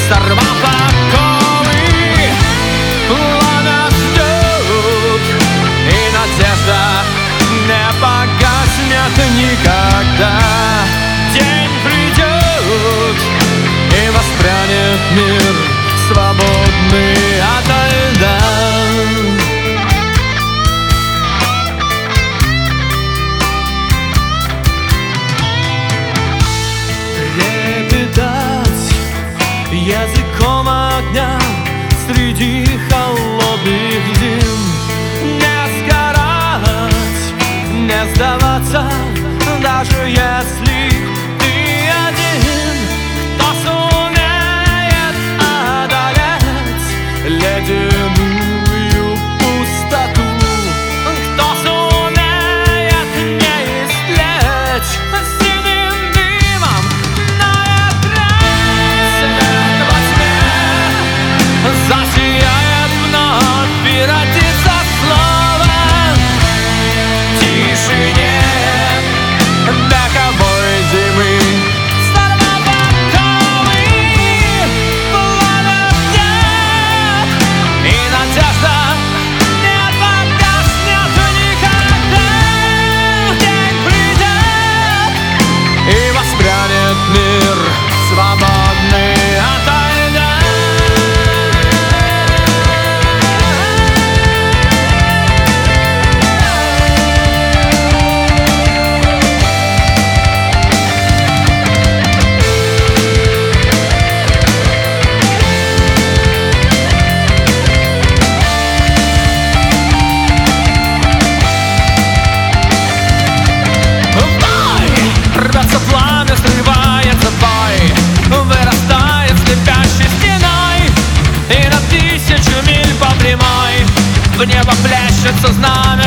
сорвав оковы, пламя ждет, и надежда не погаснет никогда. День придет, и воспрянет мир, свободный ото льда. Языком огня среди холодных зим, не сгорать, не сдаваться, даже если ты один. Кто сумеет одолеть ледяную пустоту, кто сумеет не истлеть синим дымом на засияет вновь, превратится слово в тишине вековой зимы. Сорвав оковы, пламя ждет, и надежда не погаснет никогда. День придет, и воспрянет мир, свободный ото льда. Рвется пламя, срывается бой, вырастает слепящей стеной, и на 1000 миль по прямой в небо плещется знамя